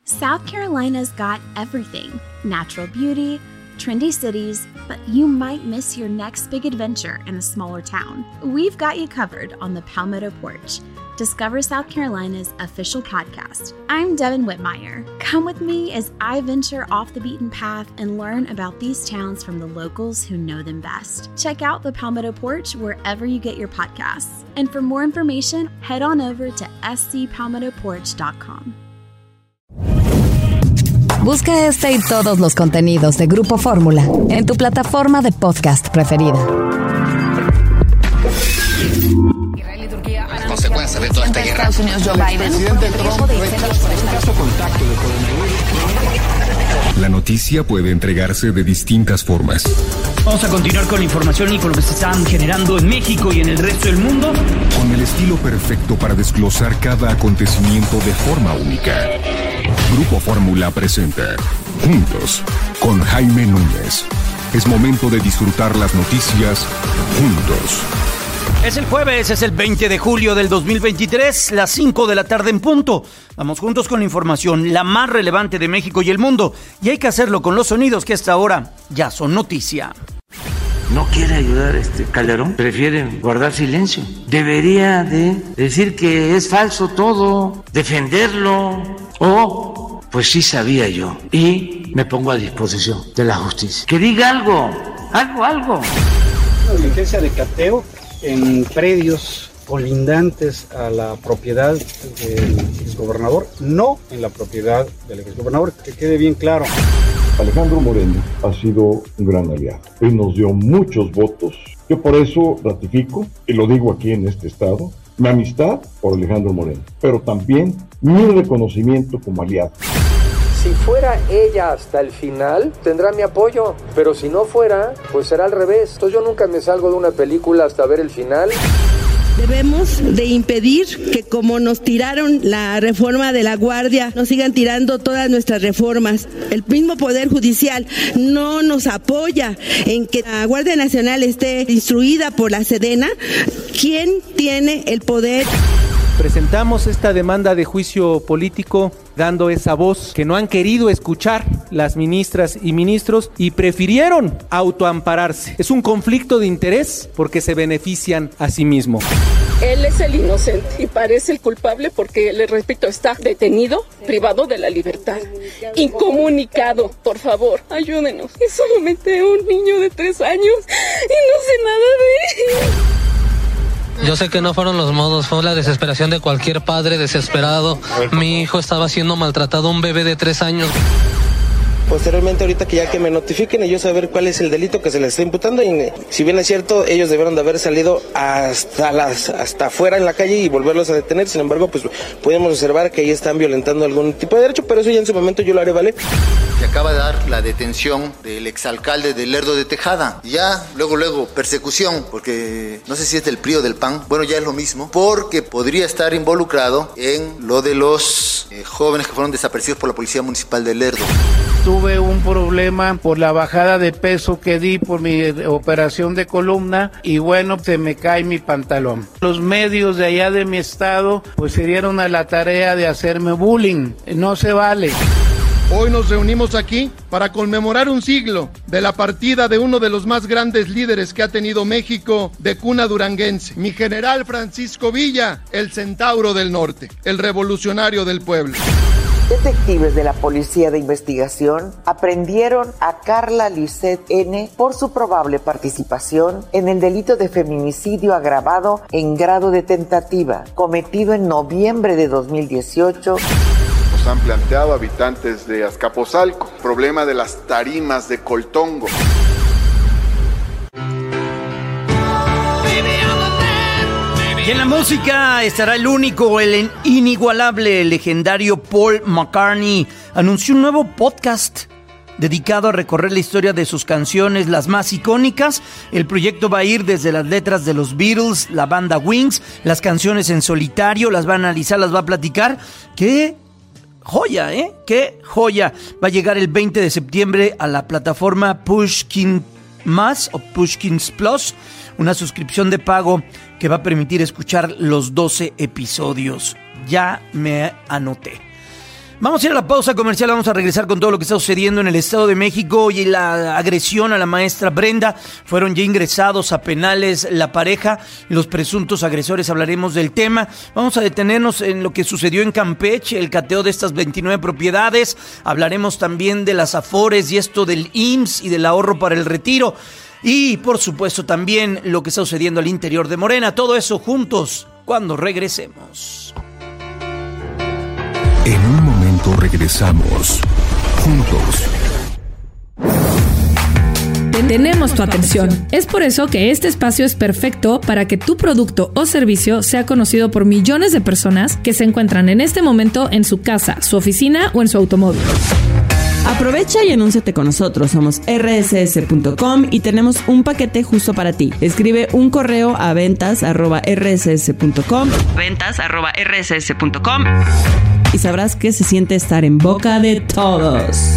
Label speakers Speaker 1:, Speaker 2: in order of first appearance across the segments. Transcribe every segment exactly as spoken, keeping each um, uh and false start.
Speaker 1: South Carolina's got everything. Natural beauty, trendy cities, but you might miss your next big adventure in a smaller town. We've got you covered on the Palmetto Porch. Discover South Carolina's official podcast. I'm Devin Whitmire. Come with me as I venture off the beaten path and learn about these towns from the locals who know them best. Check out the Palmetto Porch wherever you get your podcasts. And for more information, head on over to s c palmetto porch dot com.
Speaker 2: Busca este y todos los contenidos de Grupo Fórmula en tu plataforma de podcast preferida.
Speaker 3: Las consecuencias de toda esta guerra.
Speaker 4: Estados Unidos, Joe Biden.
Speaker 5: Presidente Trump caso contacto de coronavirus.
Speaker 6: La noticia puede entregarse de distintas formas.
Speaker 7: Vamos a continuar con la información y con lo que se están generando en México y en el resto del mundo.
Speaker 6: Con el estilo perfecto para desglosar cada acontecimiento de forma única. Grupo Fórmula presenta Juntos con Jaime Núñez. Es momento de disfrutar las noticias juntos.
Speaker 7: Es el jueves, es el veinte de julio del dos mil veintitrés, las cinco de la tarde en punto. Vamos juntos con la información, la más relevante de México y el mundo. Y hay que hacerlo con los sonidos que hasta ahora ya son noticia.
Speaker 8: No quiere ayudar este Calderón, prefiere guardar silencio. Debería de decir que es falso todo, defenderlo, o pues sí sabía yo y me pongo a disposición de la justicia. Que diga algo, algo, algo.
Speaker 9: Una diligencia de cateo en predios colindantes a la propiedad del exgobernador, no en la propiedad del exgobernador, que quede bien claro.
Speaker 10: Alejandro Moreno ha sido un gran aliado. Él nos dio muchos votos. Yo por eso ratifico, y lo digo aquí en este estado, mi amistad por Alejandro Moreno, pero también mi reconocimiento como aliado.
Speaker 11: Si fuera ella hasta el final, tendrá mi apoyo, pero si no fuera, pues será al revés. Entonces yo nunca me salgo de una película hasta ver el final.
Speaker 12: Debemos de impedir que, como nos tiraron la reforma de la Guardia, nos sigan tirando todas nuestras reformas. El mismo Poder Judicial no nos apoya en que la Guardia Nacional esté instruida por la Sedena. ¿Quién tiene el poder?
Speaker 13: Presentamos esta demanda de juicio político dando esa voz que no han querido escuchar las ministras y ministros y prefirieron autoampararse. Es un conflicto de interés porque se benefician a sí mismos.
Speaker 14: Él es el inocente y parece el culpable porque, le repito, está detenido, privado de la libertad, incomunicado. Por favor, ayúdenos. Es solamente un niño de tres años y no sé nada de él.
Speaker 15: Yo sé que no fueron los modos, fue la desesperación de cualquier padre desesperado. Mi hijo estaba siendo maltratado, un bebé de tres años.
Speaker 16: Posteriormente, ahorita que ya que me notifiquen y yo saber cuál es el delito que se les está imputando, y si bien es cierto, ellos debieron de haber salido hasta las hasta afuera en la calle y volverlos a detener. Sin embargo, pues podemos observar que ahí están violentando algún tipo de derecho, pero eso ya en su momento yo lo haré valer.
Speaker 3: Se acaba de dar la detención del exalcalde de Lerdo de Tejada. Ya, luego, luego, persecución, porque no sé si es del P R I o del P A N, bueno, ya es lo mismo, porque podría estar involucrado en lo de los eh, jóvenes que fueron desaparecidos por la Policía Municipal de Lerdo.
Speaker 17: Tuve un problema por la bajada de peso que di por mi operación de columna y bueno, se me cae mi pantalón. Los medios de allá de mi estado pues se dieron a la tarea de hacerme bullying. No se vale.
Speaker 18: Hoy nos reunimos aquí para conmemorar un siglo de la partida de uno de los más grandes líderes que ha tenido México de cuna duranguense, mi general Francisco Villa, el Centauro del Norte, el revolucionario del pueblo.
Speaker 19: Detectives de la Policía de Investigación aprendieron a Carla Lisset N. por su probable participación en el delito de feminicidio agravado en grado de tentativa, cometido en noviembre de dos mil dieciocho.
Speaker 20: Nos han planteado habitantes de Azcapotzalco, problema de las tarimas de Coltongo.
Speaker 7: Y en la música estará el único, el inigualable, el legendario Paul McCartney. Anunció un nuevo podcast dedicado a recorrer la historia de sus canciones, las más icónicas. El proyecto va a ir desde las letras de los Beatles, la banda Wings, las canciones en solitario, las va a analizar, las va a platicar. ¡Qué joya, eh! ¡Qué joya! Va a llegar el veinte de septiembre a la plataforma Pushkin Más o Pushkins Plus, una suscripción de pago que va a permitir escuchar los doce episodios. Ya me anoté. Vamos a ir a la pausa comercial, vamos a regresar con todo lo que está sucediendo en el Estado de México y la agresión a la maestra Brenda. Fueron ya ingresados a penales la pareja y los presuntos agresores. Hablaremos del tema. Vamos a detenernos en lo que sucedió en Campeche, el cateo de estas veintinueve propiedades. Hablaremos también de las afores y esto del I M S S y del ahorro para el retiro. Y, por supuesto, también lo que está sucediendo al interior de Morena. Todo eso juntos cuando regresemos.
Speaker 6: En un momento regresamos, juntos.
Speaker 4: Tenemos tu atención. Es por eso que este espacio es perfecto para que tu producto o servicio sea conocido por millones de personas que se encuentran en este momento en su casa, su oficina o en su automóvil.
Speaker 21: Aprovecha y anúnciate con nosotros. Somos erre ese ese punto com y tenemos un paquete justo para ti. Escribe un correo a ventas arroba erre ese ese punto com ventas arroba erre ese ese punto com y sabrás que se siente estar en boca de todos.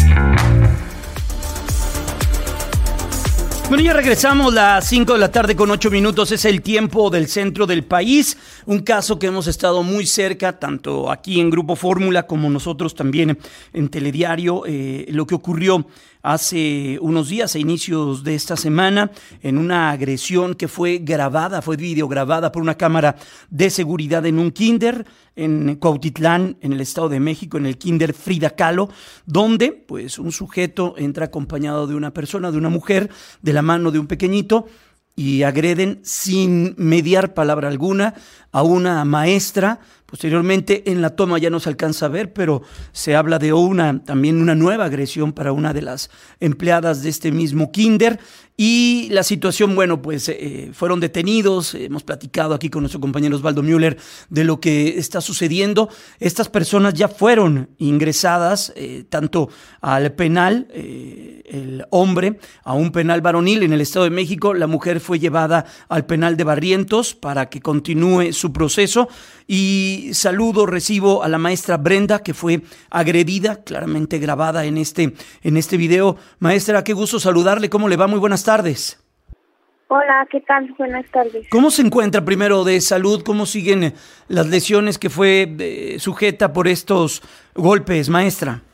Speaker 7: Bueno, ya regresamos, las cinco de la tarde con ocho minutos, es el tiempo del centro del país, un caso que hemos estado muy cerca, tanto aquí en Grupo Fórmula como nosotros también en Telediario, eh, lo que ocurrió hace unos días, a inicios de esta semana, en una agresión que fue grabada, fue videograbada por una cámara de seguridad en un kinder en Cuautitlán, en el Estado de México, en el kinder Frida Kahlo, donde pues un sujeto entra acompañado de una persona, de una mujer, de la mano de un pequeñito, y agreden sin mediar palabra alguna a una maestra. Posteriormente en la toma ya no se alcanza a ver, pero se habla de una también una nueva agresión para una de las empleadas de este mismo kinder. Y la situación, bueno, pues eh, fueron detenidos. Hemos platicado aquí con nuestro compañero Osvaldo Müller de lo que está sucediendo. Estas personas ya fueron ingresadas eh, tanto al penal, eh, el hombre, a un penal varonil en el Estado de México. La mujer fue llevada al penal de Barrientos para que continúe su proceso. Y saludo, recibo a la maestra Brenda, que fue agredida, claramente grabada en este, en este video. Maestra, qué gusto saludarle. ¿Cómo le va? Muy buenas tardes.
Speaker 22: Hola, ¿qué tal? Buenas tardes.
Speaker 7: ¿Cómo se encuentra primero de salud? ¿Cómo siguen las lesiones que fue eh, sujeta por estos golpes, maestra?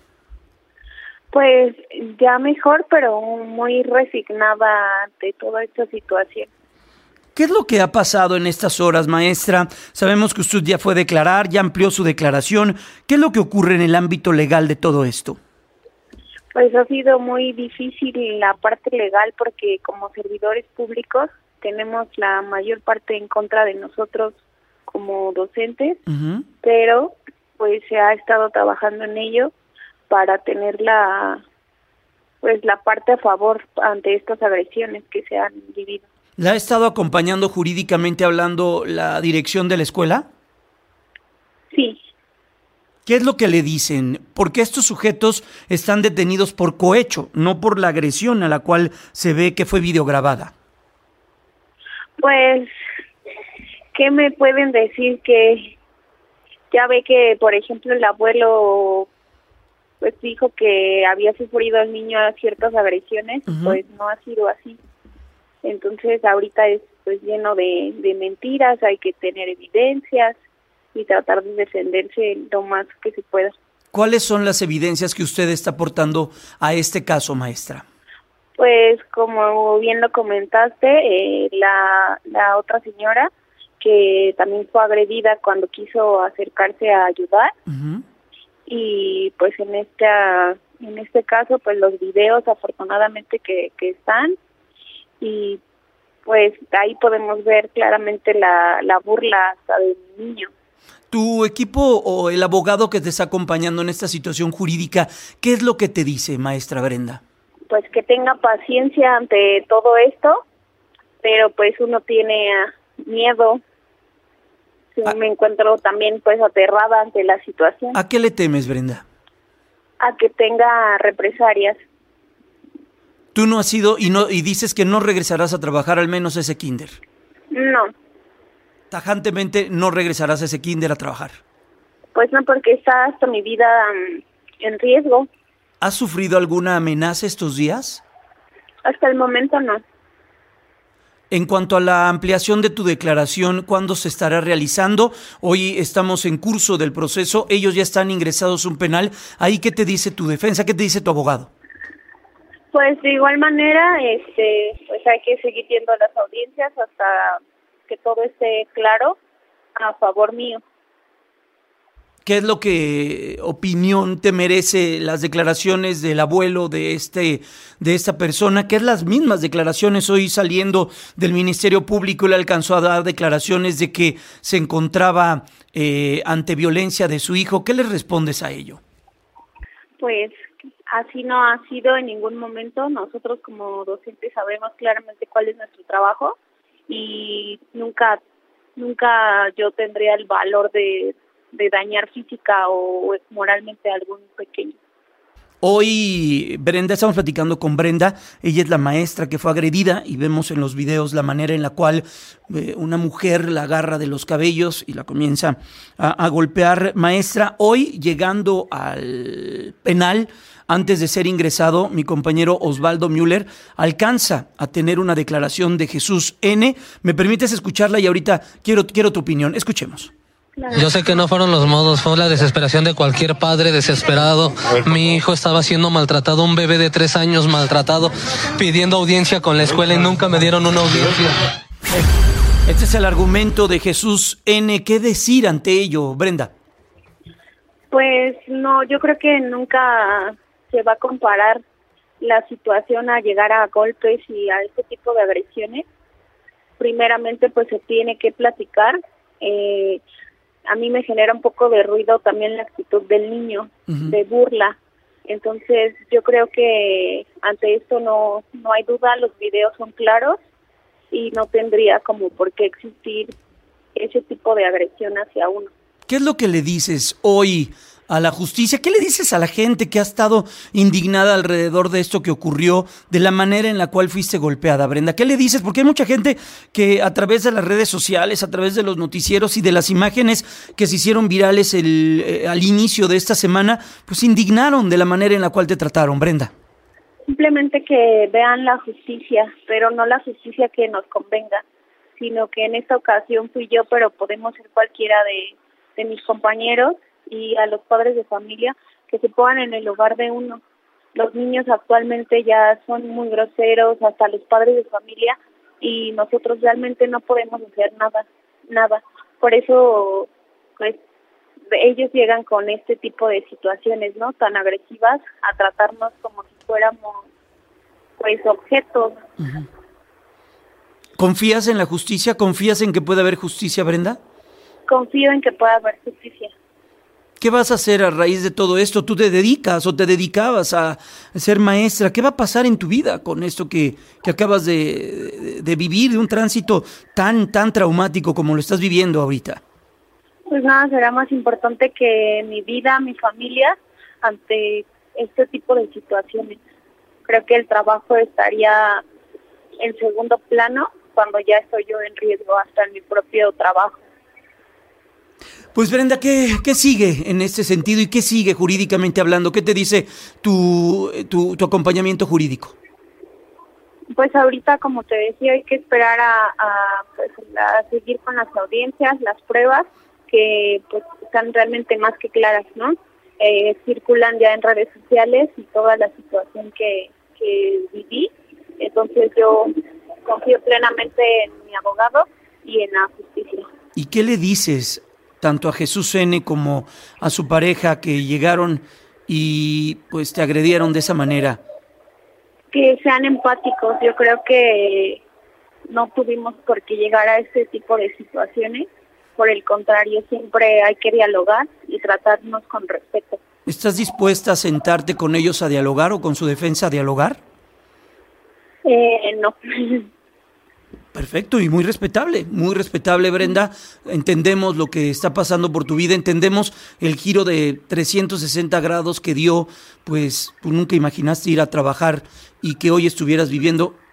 Speaker 22: Pues ya mejor, pero muy resignada ante toda esta situación.
Speaker 7: ¿Qué es lo que ha pasado en estas horas, maestra? Sabemos que usted ya fue a declarar, ya amplió su declaración. ¿Qué es lo que ocurre en el ámbito legal de todo esto?
Speaker 22: Pues ha sido muy difícil la parte legal porque como servidores públicos tenemos la mayor parte en contra de nosotros como docentes, uh-huh. pero pues se ha estado trabajando en ello para tener la, pues la parte a favor ante estas agresiones que se han vivido.
Speaker 7: ¿La ha estado acompañando jurídicamente hablando la dirección de la escuela?
Speaker 22: Sí.
Speaker 7: ¿Qué es lo que le dicen? Porque estos sujetos están detenidos por cohecho, no por la agresión a la cual se ve que fue videograbada.
Speaker 22: Pues, ¿qué me pueden decir? Que ya ve que, por ejemplo, el abuelo pues dijo que había sufrido el niño ciertas agresiones, uh-huh. pues no ha sido así. Entonces ahorita es pues lleno de, de mentiras, hay que tener evidencias y tratar de defenderse lo más que se pueda.
Speaker 7: ¿Cuáles son las evidencias que usted está aportando a este caso, maestra?
Speaker 22: Pues como bien lo comentaste, eh, la, la otra señora que también fue agredida cuando quiso acercarse a ayudar, uh-huh. y pues en esta en este caso pues los videos afortunadamente que, que están, y pues ahí podemos ver claramente la, la burla hasta del niño.
Speaker 7: Tu equipo o el abogado que te está acompañando en esta situación jurídica, ¿qué es lo que te dice, maestra Brenda?
Speaker 22: Pues que tenga paciencia ante todo esto, pero pues uno tiene miedo. Sí, ah. Me encuentro también pues aterrada ante la situación.
Speaker 7: ¿A qué le temes, Brenda?
Speaker 22: A que tenga represalias.
Speaker 7: Tú no has ido y no y dices que no regresarás a trabajar al menos ese kinder.
Speaker 22: No.
Speaker 7: Tajantemente no regresarás a ese kinder a trabajar.
Speaker 22: Pues no, porque está hasta mi vida um, en riesgo.
Speaker 7: ¿Has sufrido alguna amenaza estos días?
Speaker 22: Hasta el momento no.
Speaker 7: En cuanto a la ampliación de tu declaración, ¿cuándo se estará realizando? Hoy estamos en curso del proceso, ellos ya están ingresados a un penal. ¿Ahí qué te dice tu defensa? ¿Qué te dice tu abogado?
Speaker 22: Pues de igual manera, este, pues hay que seguir viendo las audiencias hasta que todo esté claro a favor mío.
Speaker 7: ¿Qué es lo que opinión te merece las declaraciones del abuelo de este de esta persona? Que es las mismas declaraciones hoy saliendo del Ministerio Público. Él alcanzó a dar declaraciones de que se encontraba eh, ante violencia de su hijo. ¿Qué le respondes a ello?
Speaker 22: Pues así no ha sido en ningún momento. Nosotros como docentes sabemos claramente cuál es nuestro trabajo y nunca, nunca yo tendría el valor de de dañar física o moralmente a algún pequeño.
Speaker 7: Hoy, Brenda, estamos platicando con Brenda, ella es la maestra que fue agredida y vemos en los videos la manera en la cual eh, una mujer la agarra de los cabellos y la comienza a, a golpear. Maestra, hoy llegando al penal, antes de ser ingresado, mi compañero Osvaldo Müller alcanza a tener una declaración de Jesús N. ¿Me permites escucharla? Y ahorita quiero, quiero tu opinión. Escuchemos.
Speaker 15: Yo sé que no fueron los modos, fue la desesperación de cualquier padre desesperado. Mi hijo estaba siendo maltratado, un bebé de tres años maltratado, pidiendo audiencia con la escuela y nunca me dieron una audiencia.
Speaker 7: Este es el argumento de Jesús N. ¿Qué decir ante ello, Brenda?
Speaker 22: Pues no, yo creo que nunca se va a comparar la situación a llegar a golpes y a este tipo de agresiones. Primeramente, pues se tiene que platicar. Eh, a mí me genera un poco de ruido también la actitud del niño, uh-huh. de burla. Entonces, yo creo que ante esto no, no hay duda, los videos son claros y no tendría como por qué existir ese tipo de agresión hacia uno.
Speaker 7: ¿Qué es lo que le dices hoy a la justicia? ¿Qué le dices a la gente que ha estado indignada alrededor de esto que ocurrió, de la manera en la cual fuiste golpeada, Brenda? ¿Qué le dices? Porque hay mucha gente que a través de las redes sociales, a través de los noticieros y de las imágenes que se hicieron virales el, eh, al inicio de esta semana, pues indignaron de la manera en la cual te trataron, Brenda.
Speaker 22: Simplemente que vean la justicia, pero no la justicia que nos convenga, sino que en esta ocasión fui yo, pero podemos ser cualquiera de, de mis compañeros, y a los padres de familia que se pongan en el lugar de uno. Los niños actualmente ya son muy groseros, hasta los padres de familia, y nosotros realmente no podemos hacer nada, nada. Por eso, pues, ellos llegan con este tipo de situaciones, ¿no? Tan agresivas, a tratarnos como si fuéramos, pues, objetos.
Speaker 7: Uh-huh. ¿Confías en la justicia? ¿Confías en que pueda haber justicia, Brenda?
Speaker 22: Confío en que pueda haber justicia.
Speaker 7: ¿Qué vas a hacer a raíz de todo esto? ¿Tú te dedicas o te dedicabas a ser maestra? ¿Qué va a pasar en tu vida con esto que, que acabas de, de, de vivir, de un tránsito tan, tan traumático como lo estás viviendo ahorita?
Speaker 22: Pues nada, será más importante que mi vida, mi familia, ante este tipo de situaciones. Creo que el trabajo estaría en segundo plano cuando ya estoy yo en riesgo hasta en mi propio trabajo.
Speaker 7: Pues Brenda, ¿qué, qué sigue en este sentido y qué sigue jurídicamente hablando? ¿Qué te dice tu, tu, tu acompañamiento jurídico?
Speaker 22: Pues ahorita, como te decía, hay que esperar a, a, pues, a seguir con las audiencias, las pruebas, que pues están realmente más que claras, ¿no? Eh, circulan ya en redes sociales y toda la situación que, que viví. Entonces yo confío plenamente en mi abogado y en la justicia.
Speaker 7: ¿Y qué le dices tanto a Jesús N. como a su pareja que llegaron y pues te agredieron de esa manera?
Speaker 22: Que sean empáticos. Yo creo que no tuvimos por qué llegar a este tipo de situaciones. Por el contrario, siempre hay que dialogar y tratarnos con respeto.
Speaker 7: ¿Estás dispuesta a sentarte con ellos a dialogar o con su defensa a dialogar?
Speaker 22: Eh, no.
Speaker 7: Perfecto y muy respetable, muy respetable, Brenda. Entendemos lo que está pasando por tu vida, entendemos el giro de trescientos sesenta grados que dio, pues tú nunca imaginaste ir a trabajar y que hoy estuvieras viviendo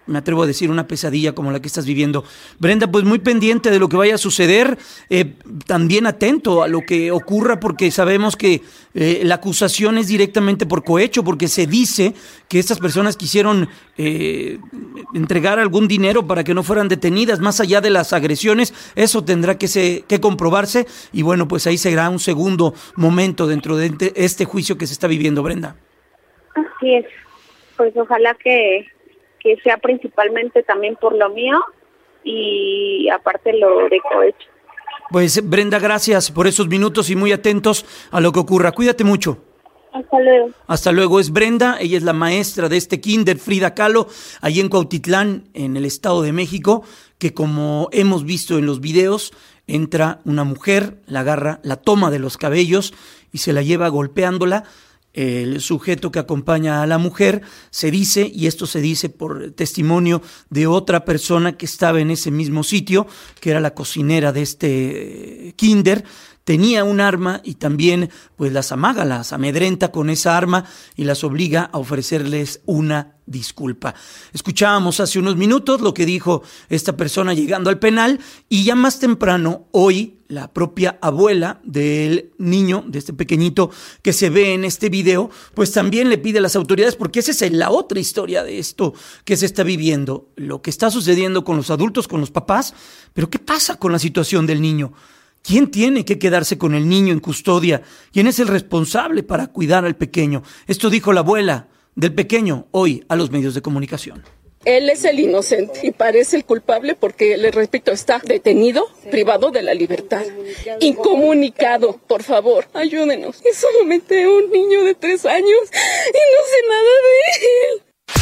Speaker 7: me atrevo a decir, una pesadilla como la que estás viviendo. Brenda, pues muy pendiente de lo que vaya a suceder, eh, también atento a lo que ocurra, porque sabemos que eh, la acusación es directamente por cohecho, porque se dice que estas personas quisieron eh, entregar algún dinero para que no fueran detenidas, más allá de las agresiones. Eso tendrá que, se, que comprobarse, y bueno, pues ahí será un segundo momento dentro de este juicio que se está viviendo, Brenda.
Speaker 22: Así es, pues ojalá que que sea principalmente también por lo mío y aparte lo de cohecho.
Speaker 7: Pues Brenda, gracias por esos minutos y muy atentos a lo que ocurra. Cuídate mucho.
Speaker 22: Hasta luego.
Speaker 7: Hasta luego. Es Brenda, ella es la maestra de este kinder, Frida Kahlo, allí en Cuautitlán, en el Estado de México, que como hemos visto en los videos, entra una mujer, la agarra, la toma de los cabellos y se la lleva golpeándola. El sujeto que acompaña a la mujer se dice, y esto se dice por testimonio de otra persona que estaba en ese mismo sitio, que era la cocinera de este kinder, tenía un arma y también pues las amaga, las amedrenta con esa arma y las obliga a ofrecerles una disculpa. Escuchábamos hace unos minutos lo que dijo esta persona llegando al penal, y ya más temprano, hoy, la propia abuela del niño, de este pequeñito que se ve en este video, pues también le pide a las autoridades, porque esa es la otra historia de esto que se está viviendo, lo que está sucediendo con los adultos, con los papás, pero ¿qué pasa con la situación del niño? ¿Quién tiene que quedarse con el niño en custodia? ¿Quién es el responsable para cuidar al pequeño? Esto dijo la abuela del pequeño hoy a los medios de comunicación.
Speaker 14: Él es el inocente y parece el culpable porque, le repito, está detenido, privado de la libertad, incomunicado. Por favor, ayúdenos. Es solamente un niño de tres años y no sé nada de él.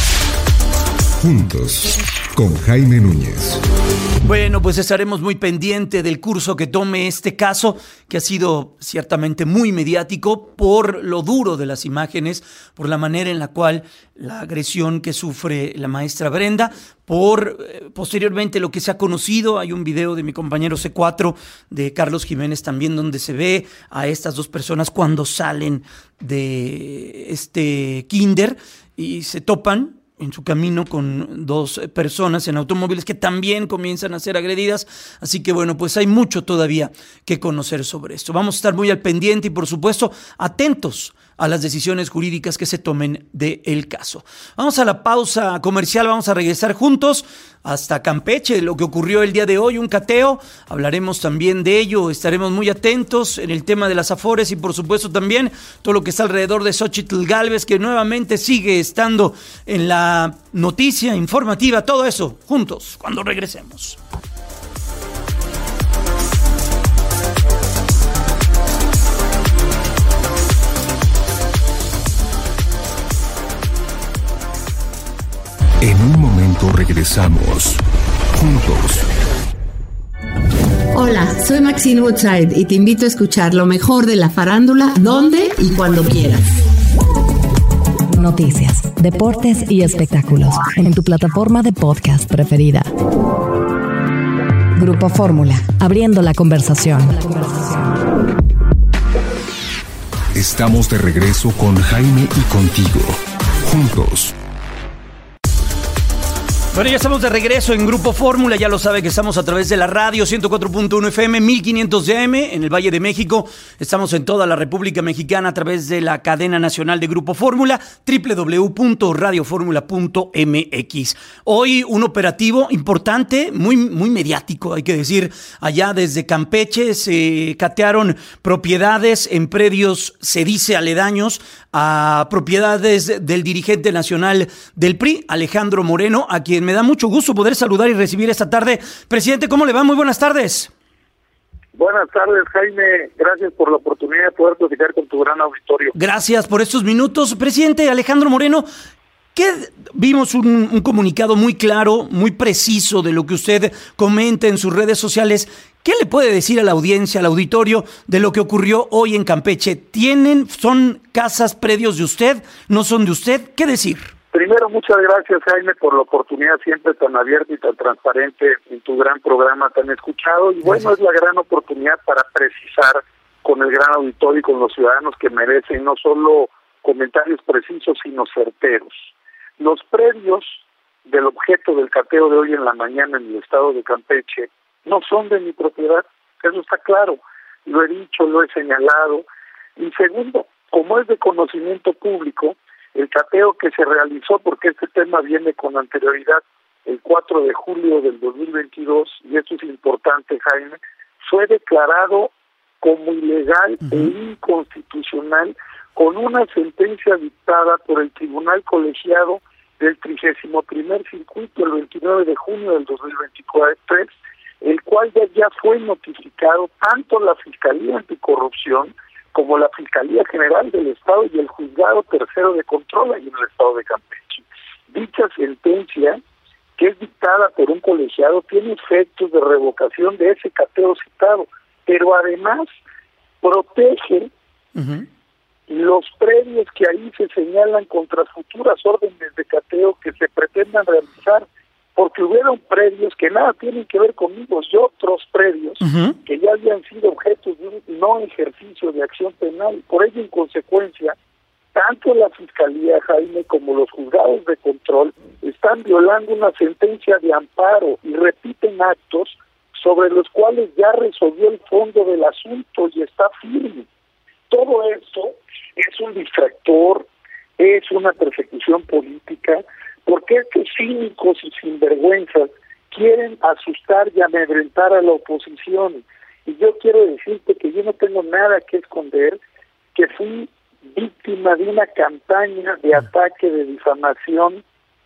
Speaker 6: Juntos, con Jaime Núñez.
Speaker 7: Bueno, pues estaremos muy pendiente del curso que tome este caso, que ha sido ciertamente muy mediático por lo duro de las imágenes, por la manera en la cual la agresión que sufre la maestra Brenda, por eh, posteriormente lo que se ha conocido. Hay un video de mi compañero C cuatro, de Carlos Jiménez también, donde se ve a estas dos personas cuando salen de este kinder y se topan en su camino con dos personas en automóviles que también comienzan a ser agredidas. Así que bueno, pues hay mucho todavía que conocer sobre esto. Vamos a estar muy al pendiente y por supuesto atentos a las decisiones jurídicas que se tomen del caso. Vamos a la pausa comercial, vamos a regresar juntos hasta Campeche, lo que ocurrió el día de hoy, un cateo. Hablaremos también de ello, estaremos muy atentos en el tema de las Afores y por supuesto también todo lo que está alrededor de Xóchitl Gálvez, que nuevamente sigue estando en la noticia informativa. Todo eso juntos cuando regresemos.
Speaker 6: En un momento regresamos. Juntos.
Speaker 1: Hola, soy Maxine Woodside y te invito a escuchar lo mejor de la farándula, donde y cuando quieras.
Speaker 2: Noticias, deportes y espectáculos en tu plataforma de podcast preferida. Grupo Fórmula, abriendo la conversación.
Speaker 6: Estamos de regreso con Jaime y contigo. Juntos.
Speaker 7: Bueno, ya estamos de regreso en Grupo Fórmula, ya lo sabe que estamos a través de la radio ciento cuatro punto uno F M, mil quinientos de A M en el Valle de México. Estamos en toda la República Mexicana a través de la cadena nacional de Grupo Fórmula, doble u doble u doble u punto radio fórmula punto m x. Hoy un operativo importante, muy, muy mediático, hay que decir. Allá desde Campeche se catearon propiedades en predios, se dice, aledaños a propiedades del dirigente nacional del P R I, Alejandro Moreno, a quien me da mucho gusto poder saludar y recibir esta tarde. Presidente, ¿cómo le va? Muy buenas tardes.
Speaker 23: Buenas tardes, Jaime. Gracias por la oportunidad de poder platicar con tu gran auditorio.
Speaker 7: Gracias por estos minutos. Presidente Alejandro Moreno, ¿qué? Vimos un, un comunicado muy claro, muy preciso de lo que usted comenta en sus redes sociales. ¿Qué le puede decir a la audiencia, al auditorio, de lo que ocurrió hoy en Campeche? ¿Tienen, son casas, predios de usted? ¿No son de usted? ¿Qué decir?
Speaker 23: Primero, muchas gracias, Jaime, por la oportunidad siempre tan abierta y tan transparente en tu gran programa tan escuchado. Y bueno, gracias. Es la gran oportunidad para precisar con el gran auditorio y con los ciudadanos que merecen no solo comentarios precisos, sino certeros. Los predios del objeto del cateo de hoy en la mañana en el estado de Campeche no son de mi propiedad, eso está claro, lo he dicho, lo he señalado. Y segundo, como es de conocimiento público, el cateo que se realizó, porque este tema viene con anterioridad, el cuatro de julio del dos mil veintidós, y esto es importante, Jaime, fue declarado como ilegal uh-huh. e inconstitucional con una sentencia dictada por el Tribunal Colegiado del trigésimo primer Circuito el veintinueve de junio del dos mil veintitrés, el cual ya, ya fue notificado tanto la Fiscalía Anticorrupción como la Fiscalía General del Estado y el Juzgado Tercero de Control ahí en el Estado de Campeche. Dicha sentencia, que es dictada por un colegiado, tiene efectos de revocación de ese cateo citado, pero además protege uh-huh. los predios que ahí se señalan contra futuras órdenes de cateo que se pretendan realizar, porque hubieron predios que nada tienen que ver conmigo y otros predios uh-huh. que ya habían sido objetos de un no ejercicio de acción penal. Por ello, en consecuencia, tanto la Fiscalía, Jaime, como los juzgados de control están violando una sentencia de amparo y repiten actos sobre los cuales ya resolvió el fondo del asunto y está firme. Todo esto es un distractor, es una persecución política, porque estos cínicos y sinvergüenzas quieren asustar y amedrentar a la oposición. Y yo quiero decirte que yo no tengo nada que esconder, que fui víctima de una campaña de ataque, de difamación,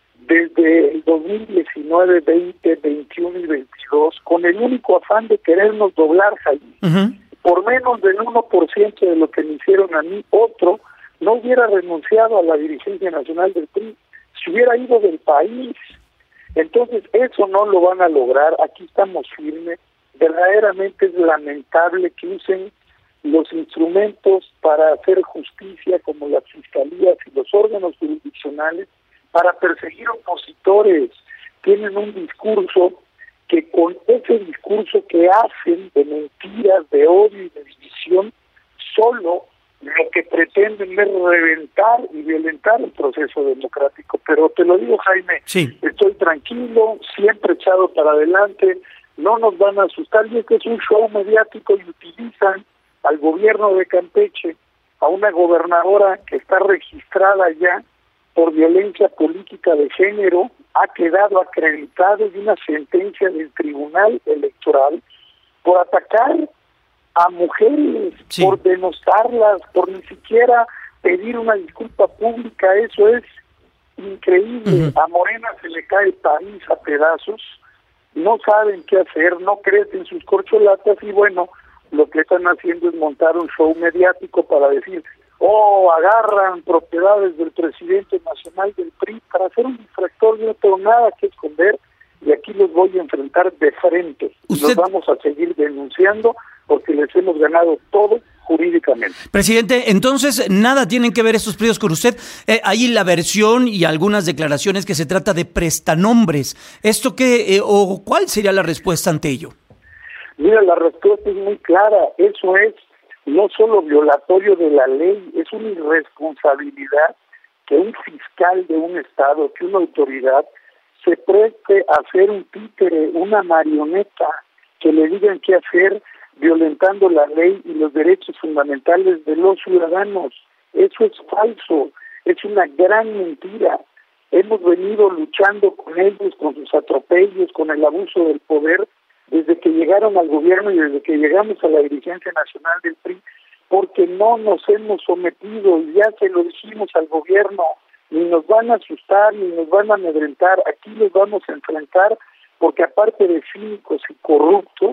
Speaker 23: desde el dos mil diecinueve, veinte, veintiuno y veintidós, con el único afán de querernos doblar, Jaime. Uh-huh. Por menos del uno por ciento de lo que me hicieron a mí, otro no hubiera renunciado a la dirigencia nacional del P R I, se hubiera ido del país. Entonces eso no lo van a lograr, aquí estamos firmes. Verdaderamente es lamentable que usen los instrumentos para hacer justicia, como las fiscalías y los órganos jurisdiccionales, para perseguir opositores. Tienen un discurso que con ese discurso que hacen de mentiras, de odio y de división, solo lo que pretenden es reventar y violentar el proceso democrático. Pero te lo digo, Jaime, sí. Estoy tranquilo, siempre echado para adelante, no nos van a asustar, y este es un show mediático y utilizan al gobierno de Campeche, a una gobernadora que está registrada ya por violencia política de género, ha quedado acreditado en una sentencia del Tribunal Electoral por atacar a mujeres, sí. por denostarlas, por ni siquiera pedir una disculpa pública. Eso es increíble. Uh-huh. A Morena se le cae París a pedazos, no saben qué hacer, no crecen sus corcholatas y bueno, lo que están haciendo es montar un show mediático para decir, oh, agarran propiedades del presidente nacional del P R I para hacer un distractor. Yo no tengo nada que esconder y aquí los voy a enfrentar de frente. ¿Usted? Los vamos a seguir denunciando porque les hemos ganado todo jurídicamente.
Speaker 7: Presidente, entonces nada tienen que ver estos pedidos con usted. Eh, hay la versión y algunas declaraciones que se trata de prestanombres. ¿Esto qué eh, o cuál sería la respuesta ante ello?
Speaker 23: Mira, la respuesta es muy clara. Eso es no solo violatorio de la ley, es una irresponsabilidad que un fiscal de un estado, que una autoridad se preste a hacer un títere, una marioneta, que le digan qué hacer, violentando la ley y los derechos fundamentales de los ciudadanos. Eso es falso, es una gran mentira. Hemos venido luchando con ellos, con sus atropellos, con el abuso del poder, desde que llegaron al gobierno y desde que llegamos a la dirigencia nacional del P R I, porque no nos hemos sometido y ya se lo dijimos al gobierno, ni nos van a asustar, ni nos van a amedrentar, aquí los vamos a enfrentar, porque aparte de cínicos y corruptos,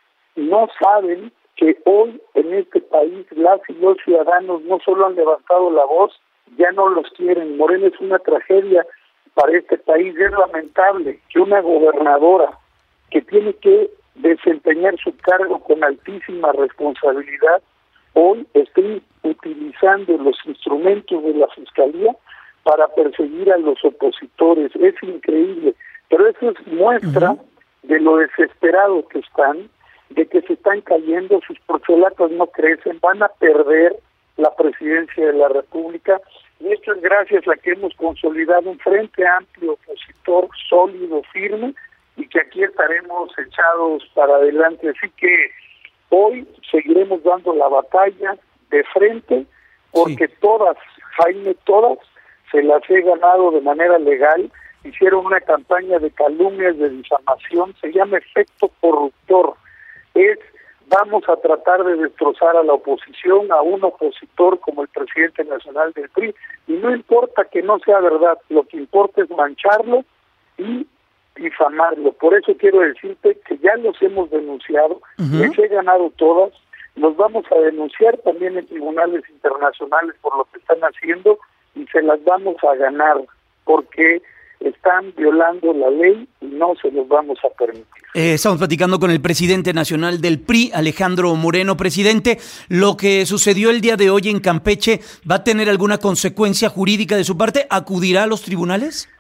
Speaker 23: no saben que hoy en este país las y los ciudadanos no solo han levantado la voz, ya no los quieren. Morena es una tragedia para este país. Es lamentable que una gobernadora que tiene que desempeñar su cargo con altísima responsabilidad hoy esté utilizando los instrumentos de la Fiscalía para perseguir a los opositores. Es increíble, pero eso es muestra uh-huh. de lo desesperados que están, de que se están cayendo, sus porcholatas no crecen, van a perder la presidencia de la República, y y esto es gracias a que hemos consolidado un frente amplio, opositor, sólido, firme, y que aquí estaremos echados para adelante. Así que hoy seguiremos dando la batalla de frente, porque sí. todas, Jaime, todas se las he ganado de manera legal. Hicieron una campaña de calumnias, de difamación, se llama efecto corruptor. Es, vamos a tratar de destrozar a la oposición, a un opositor como el presidente nacional del P R I, y no importa que no sea verdad, lo que importa es mancharlo y difamarlo. Por eso quiero decirte que ya los hemos denunciado, uh-huh. les he ganado todas, los vamos a denunciar también en tribunales internacionales por lo que están haciendo y se las vamos a ganar, porque están violando la ley y no se los vamos a permitir.
Speaker 7: Eh, estamos platicando con el presidente nacional del P R I, Alejandro Moreno. Presidente, lo que sucedió el día de hoy en Campeche, ¿va a tener alguna consecuencia jurídica de su parte? ¿Acudirá a los tribunales?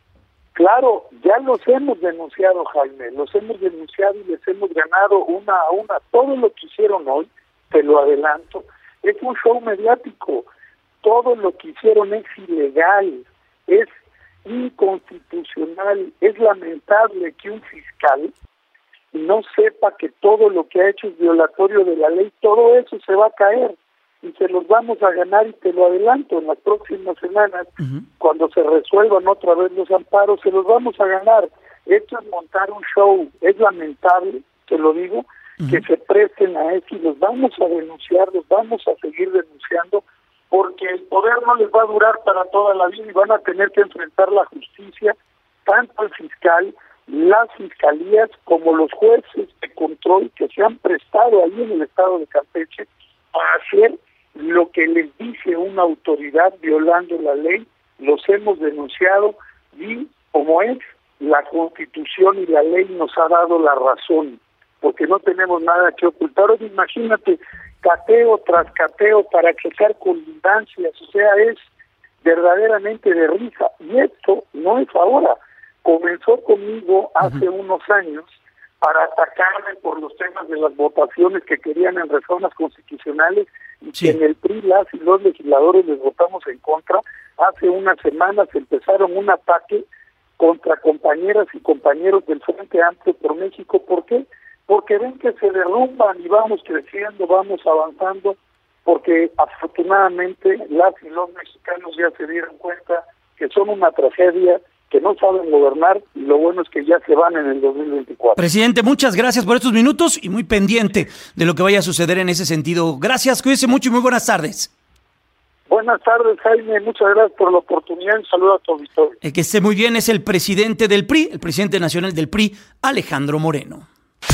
Speaker 23: Claro, ya los hemos denunciado, Jaime, los hemos denunciado y les hemos ganado una a una. Todo lo que hicieron hoy, te lo adelanto, es un show mediático. Todo lo que hicieron es ilegal, es inconstitucional. Es lamentable que un fiscal no sepa que todo lo que ha hecho es violatorio de la ley. Todo eso se va a caer y se los vamos a ganar, y te lo adelanto, en las próximas semanas, uh-huh. cuando se resuelvan otra vez los amparos, se los vamos a ganar. Esto es montar un show. Es lamentable, te lo digo, uh-huh. que se presten a eso, y los vamos a denunciar, los vamos a seguir denunciando, porque el poder no les va a durar para toda la vida y van a tener que enfrentar la justicia, tanto el fiscal, las fiscalías, como los jueces de control que se han prestado ahí en el estado de Campeche para hacer lo que les dice una autoridad violando la ley. Los hemos denunciado y, como es, la Constitución y la ley nos ha dado la razón, porque no tenemos nada que ocultar. Ahora imagínate, cateo tras cateo para checar colindancias, o sea, es verdaderamente de risa. Y esto no es ahora, comenzó conmigo hace uh-huh. unos años para atacarme por los temas de las votaciones que querían en reformas constitucionales y sí. que en el P R I las y los legisladores les votamos en contra. Hace unas semanas empezaron un ataque contra compañeras y compañeros del Frente Amplio por México. ¿Por qué? Porque ven que se derrumban y vamos creciendo, vamos avanzando, porque afortunadamente las y los mexicanos ya se dieron cuenta que son una tragedia, que no saben gobernar, y lo bueno es que ya se van en el dos mil veinticuatro.
Speaker 7: Presidente, muchas gracias por estos minutos y muy pendiente de lo que vaya a suceder en ese sentido. Gracias, cuídese mucho y muy buenas tardes.
Speaker 23: Buenas tardes, Jaime, muchas gracias por la oportunidad y un saludo a tu auditorio.
Speaker 7: El que esté muy bien es el presidente del P R I, el presidente nacional del P R I, Alejandro Moreno.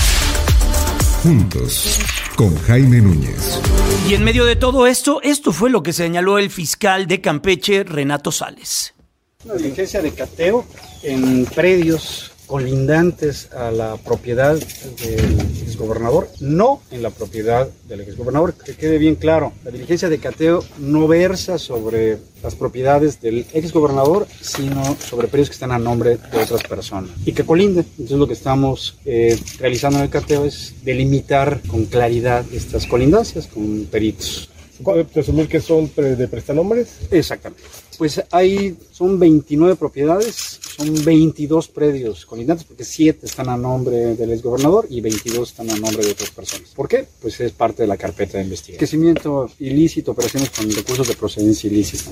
Speaker 6: Juntos, con Jaime Núñez.
Speaker 7: Y en medio de todo esto, esto fue lo que señaló el fiscal de Campeche, Renato Sales.
Speaker 5: Una diligencia de cateo en predios colindantes a la propiedad del exgobernador, no en la propiedad del exgobernador. Que quede bien claro, la diligencia de cateo no versa sobre las propiedades del exgobernador, sino sobre predios que están a nombre de otras personas y que colinden. Entonces lo que estamos eh, realizando en el cateo es delimitar con claridad estas colindancias con peritos.
Speaker 8: ¿Presumir que son de prestanombres?
Speaker 5: Exactamente. Pues hay, son veintinueve propiedades, son veintidós predios colindantes, porque siete están a nombre del exgobernador y veintidós están a nombre de otras personas. ¿Por qué? Pues es parte de la carpeta de investigación. Enriquecimiento ilícito, operaciones con recursos de procedencia ilícita.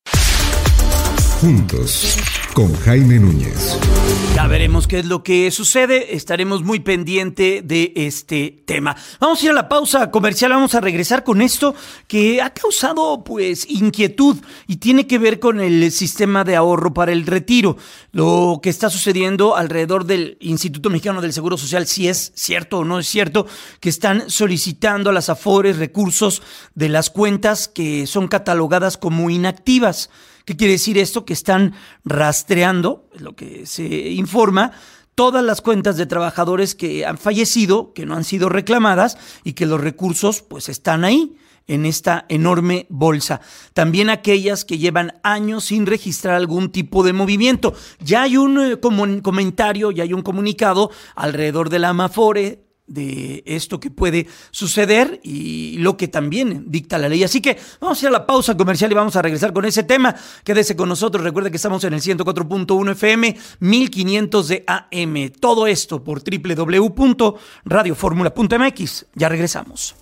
Speaker 6: Juntos, con Jaime Núñez.
Speaker 7: Ya veremos qué es lo que sucede, estaremos muy pendiente de este tema. Vamos a ir a la pausa comercial, vamos a regresar con esto que ha causado pues inquietud y tiene que ver con el sistema de ahorro para el retiro. Lo que está sucediendo alrededor del Instituto Mexicano del Seguro Social, si es cierto o no es cierto, que están solicitando a las Afores recursos de las cuentas que son catalogadas como inactivas. ¿Qué quiere decir esto? Que están rastreando, es lo que se informa, todas las cuentas de trabajadores que han fallecido, que no han sido reclamadas y que los recursos pues están ahí en esta enorme bolsa. También aquellas que llevan años sin registrar algún tipo de movimiento. Ya hay un eh, como, comentario, ya hay un comunicado alrededor de la Amafore de esto que puede suceder y lo que también dicta la ley. Así que vamos a ir a la pausa comercial y vamos a regresar con ese tema. Quédese con nosotros. Recuerde que estamos en el ciento cuatro punto uno F M, mil quinientos de A M. Todo esto por doble u doble u doble u punto radio fórmula punto m x. Ya regresamos.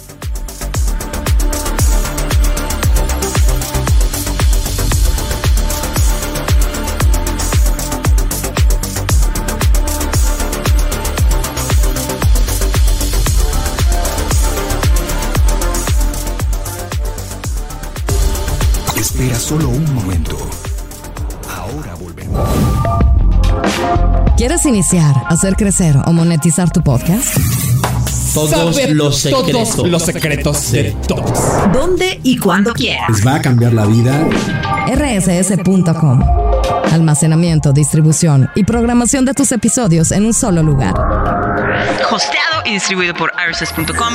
Speaker 6: Espera solo un momento. Ahora volvemos.
Speaker 2: ¿Quieres iniciar, hacer crecer o monetizar tu podcast?
Speaker 9: Todos
Speaker 2: Saber
Speaker 9: los secretos.
Speaker 2: todos
Speaker 9: los secretos de todos.
Speaker 2: ¿Dónde y cuándo quieras?
Speaker 9: ¿Les va a cambiar la vida?
Speaker 2: R S S punto com. Almacenamiento, distribución y programación de tus episodios en un solo lugar.
Speaker 10: Hosteado y distribuido por R S S punto com.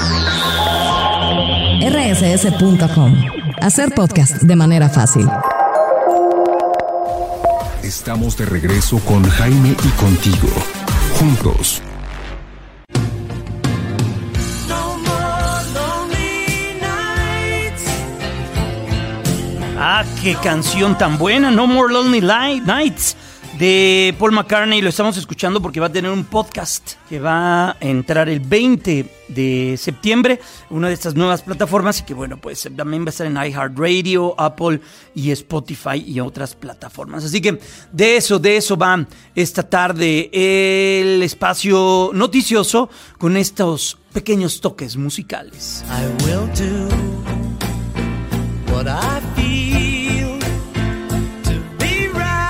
Speaker 2: R S S punto com. Hacer podcast de manera fácil.
Speaker 6: Estamos de regreso con Jaime y contigo. Juntos.
Speaker 7: Ah, qué canción tan buena, No More Lonely Nights, de Paul McCartney. Lo estamos escuchando porque va a tener un podcast que va a entrar el veinte de septiembre, una de estas nuevas plataformas, y que bueno, pues también va a estar en iHeartRadio, Apple y Spotify y otras plataformas. Así que de eso, de eso va esta tarde el espacio noticioso con estos pequeños toques musicales.
Speaker 11: I will do what I feel to be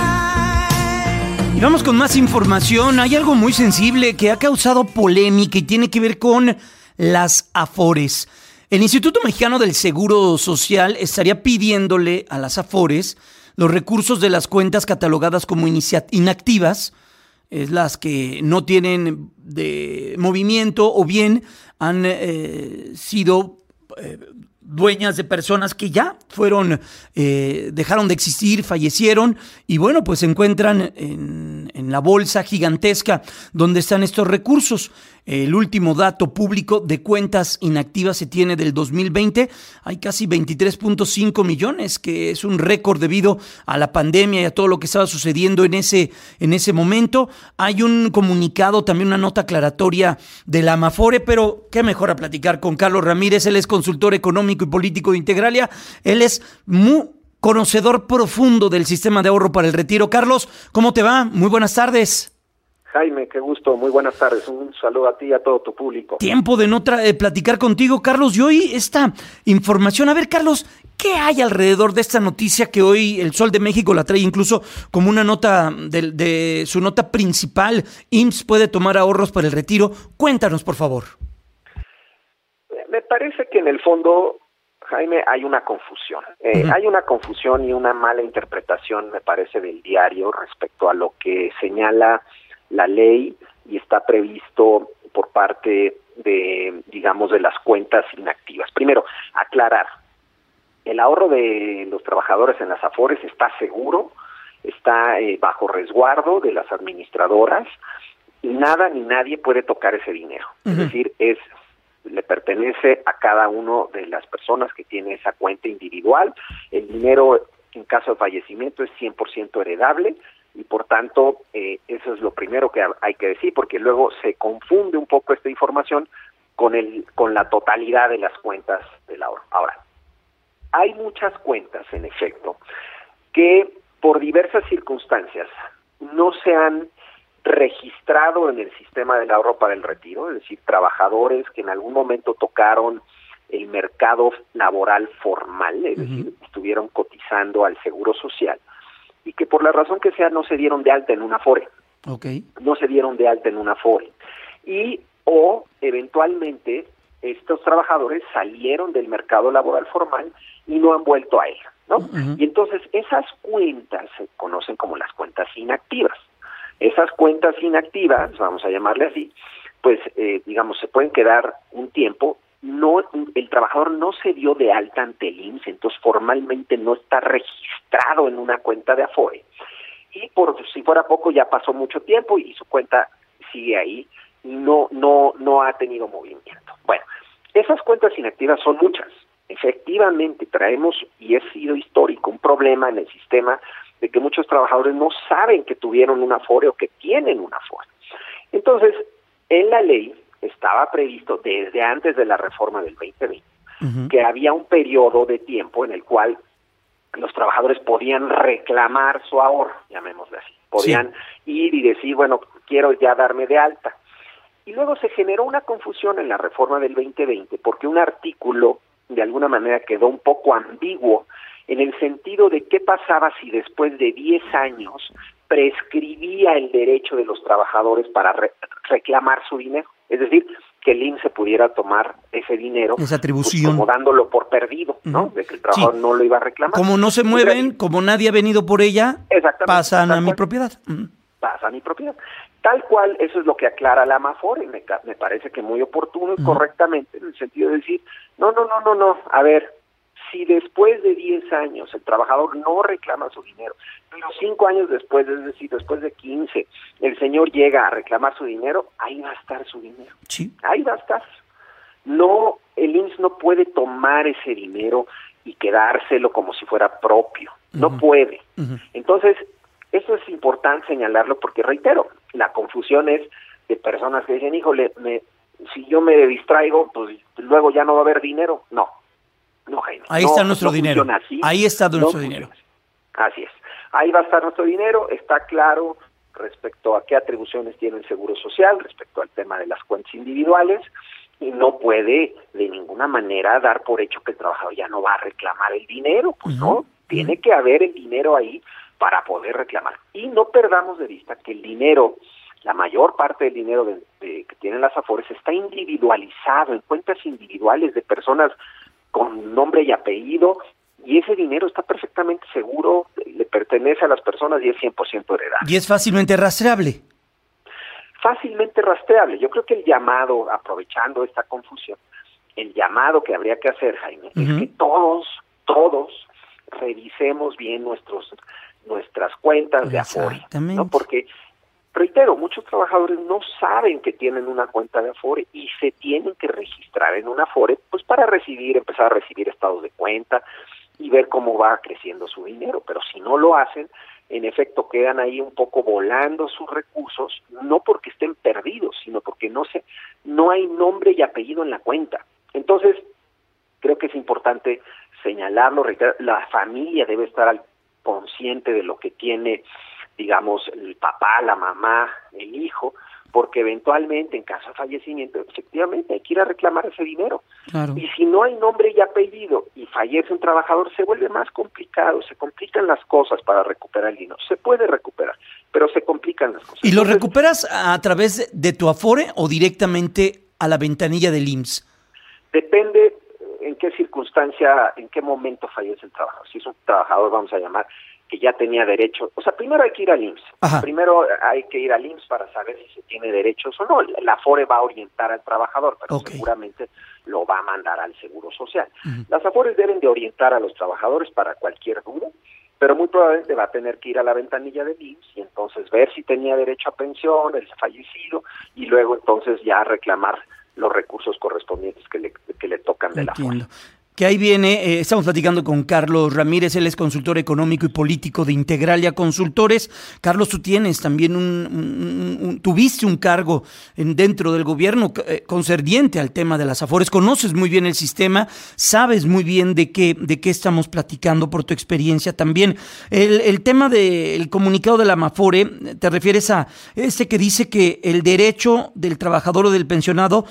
Speaker 11: right.
Speaker 7: Y vamos con más información. Hay algo muy sensible que ha causado polémica y tiene que ver con las Afores. El Instituto Mexicano del Seguro Social estaría pidiéndole a las Afores los recursos de las cuentas catalogadas como inicia- inactivas, es las que no tienen de movimiento o bien han eh, sido eh, dueñas de personas que ya fueron, eh, dejaron de existir, fallecieron y bueno, pues se encuentran en, en la bolsa gigantesca donde están estos recursos. El último dato público de cuentas inactivas se tiene del dos mil veinte. Hay casi veintitrés punto cinco millones, que es un récord debido a la pandemia y a todo lo que estaba sucediendo en ese, en ese momento. Hay un comunicado, también una nota aclaratoria de la Amafore, pero qué mejor a platicar con Carlos Ramírez. Él es consultor económico y político de Integralia. Él es muy conocedor profundo del sistema de ahorro para el retiro. Carlos, ¿cómo te va? Muy buenas tardes.
Speaker 24: Jaime, qué gusto, muy buenas tardes, un saludo a ti y a todo tu público.
Speaker 7: Tiempo de no tra- eh, platicar contigo, Carlos, y hoy esta información, a ver, Carlos, ¿qué hay alrededor de esta noticia que hoy el Sol de México la trae incluso como una nota de, de su nota principal? I M S S puede tomar ahorros para el retiro. Cuéntanos, por favor.
Speaker 24: Me parece que en el fondo, Jaime, hay una confusión. Eh, uh-huh. Hay una confusión y una mala interpretación, me parece, del diario respecto a lo que señala la ley y está previsto por parte de, digamos, de las cuentas inactivas. Primero, aclarar, el ahorro de los trabajadores en las Afores está seguro, está eh, bajo resguardo de las administradoras, y nada ni nadie puede tocar ese dinero. Uh-huh. Es decir, es le pertenece a cada uno de las personas que tiene esa cuenta individual. El dinero, en caso de fallecimiento, es cien por ciento heredable, y por tanto eh, eso es lo primero que hay que decir, porque luego se confunde un poco esta información con el con la totalidad de las cuentas del ahorro. Ahora, hay muchas cuentas, en efecto, que por diversas circunstancias no se han registrado en el sistema del ahorro para el retiro, es decir, trabajadores que en algún momento tocaron el mercado laboral formal, es uh-huh. decir, estuvieron cotizando al Seguro Social, y que por la razón que sea no se dieron de alta en una Afore.
Speaker 7: Okay.
Speaker 24: No se dieron de alta en una Afore. Y o eventualmente estos trabajadores salieron del mercado laboral formal y no han vuelto a él, ¿no? Uh-huh. Y entonces esas cuentas se conocen como las cuentas inactivas. Esas cuentas inactivas, vamos a llamarle así, pues eh, digamos se pueden quedar un tiempo. No, el trabajador no se dio de alta ante el I M S S, entonces formalmente no está registrado en una cuenta de Afore. Y por si fuera poco ya pasó mucho tiempo y su cuenta sigue ahí no, no, no ha tenido movimiento. Bueno, esas cuentas inactivas son muchas. Efectivamente, traemos, y ha sido histórico, un problema en el sistema de que muchos trabajadores no saben que tuvieron un Afore o que tienen un Afore. Entonces, en la ley estaba previsto desde antes de la reforma del veinte veinte uh-huh. que había un periodo de tiempo en el cual los trabajadores podían reclamar su ahorro, llamémosle así. Podían sí. ir y decir, bueno, quiero ya darme de alta. Y luego se generó una confusión en la reforma del veinte veinte porque un artículo de alguna manera quedó un poco ambiguo en el sentido de qué pasaba si después de diez años prescribía el derecho de los trabajadores para re- reclamar su dinero. Es decir, que el I M S S pudiera tomar ese dinero,
Speaker 7: esa atribución,
Speaker 24: pues, como dándolo por perdido, ¿no? De que el trabajador sí. no lo iba a reclamar.
Speaker 7: Como no se mueven, como nadie ha venido por ella, pasan a mi propiedad. Uh-huh.
Speaker 24: Pasa a mi propiedad. Tal cual, eso es lo que aclara la Amafore, me, me parece que muy oportuno y uh-huh. correctamente, en el sentido de decir, no, no, no, no, no, a ver, si después de diez años el trabajador no reclama su dinero, pero cinco años después, es decir, después de quince, el señor llega a reclamar su dinero, ahí va a estar su dinero.
Speaker 7: Sí.
Speaker 24: Ahí va a estar. No, el I M S S no puede tomar ese dinero y quedárselo como si fuera propio. No uh-huh. puede. Uh-huh. Entonces, eso es importante señalarlo porque, reitero, la confusión es de personas que dicen, híjole, me, si yo me distraigo, pues luego ya no va a haber dinero. No, no, Jaime.
Speaker 7: Ahí
Speaker 24: no,
Speaker 7: está nuestro
Speaker 24: no
Speaker 7: dinero.
Speaker 24: Así,
Speaker 7: Ahí está nuestro
Speaker 24: no
Speaker 7: dinero.
Speaker 24: Así es. Ahí va a estar nuestro dinero, está claro respecto a qué atribuciones tiene el Seguro Social, respecto al tema de las cuentas individuales, y no puede de ninguna manera dar por hecho que el trabajador ya no va a reclamar el dinero, pues uh-huh. no, tiene que haber el dinero ahí para poder reclamar. Y no perdamos de vista que el dinero, la mayor parte del dinero de, de, que tienen las Afores está individualizado en cuentas individuales de personas con nombre y apellido, y ese dinero está perfectamente seguro, le pertenece a las personas y es cien por ciento heredable.
Speaker 7: Y es fácilmente rastreable.
Speaker 24: Fácilmente rastreable. Yo creo que el llamado, aprovechando esta confusión, el llamado que habría que hacer, Jaime, uh-huh. es que todos, todos revisemos bien nuestros nuestras cuentas de Afore, ¿no? Porque, reitero, muchos trabajadores no saben que tienen una cuenta de Afore y se tienen que registrar en una Afore, pues para recibir, empezar a recibir estados de cuenta y ver cómo va creciendo su dinero, pero si no lo hacen, en efecto quedan ahí un poco volando sus recursos, no porque estén perdidos, sino porque no se, no hay nombre y apellido en la cuenta. Entonces, creo que es importante señalarlo, reiterar, la familia debe estar al consciente de lo que tiene, digamos, el papá, la mamá, el hijo, porque eventualmente, en caso de fallecimiento, efectivamente hay que ir a reclamar ese dinero.
Speaker 7: Claro.
Speaker 24: Y si no hay nombre y apellido y fallece un trabajador, se vuelve más complicado, se complican las cosas para recuperar el dinero. Se puede recuperar, pero se complican las cosas.
Speaker 7: ¿Y lo recuperas a través de tu Afore o directamente a la ventanilla del I M S S?
Speaker 24: Depende en qué circunstancia, en qué momento fallece el trabajador. Si es un trabajador, vamos a llamar, que ya tenía derecho, o sea, primero hay que ir al I M S S. Ajá. Primero hay que ir al I M S S para saber si se tiene derechos o no. La Afore va a orientar al trabajador, pero okay. seguramente lo va a mandar al Seguro Social. Uh-huh. Las Afores deben de orientar a los trabajadores para cualquier duda, pero muy probablemente va a tener que ir a la ventanilla del I M S S y entonces ver si tenía derecho a pensión, el fallecido, y luego entonces ya reclamar los recursos correspondientes que le, que le tocan de la Afore.
Speaker 7: Que ahí viene, eh, estamos platicando con Carlos Ramírez, él es consultor económico y político de Integralia Consultores. Carlos, tú tienes también un, un, un tuviste un cargo en, dentro del gobierno eh, concerniente al tema de las Afores, conoces muy bien el sistema, sabes muy bien de qué, de qué estamos platicando por tu experiencia también. El, el tema del comunicado de la Amafore, te refieres a este que dice que el derecho del trabajador o del pensionado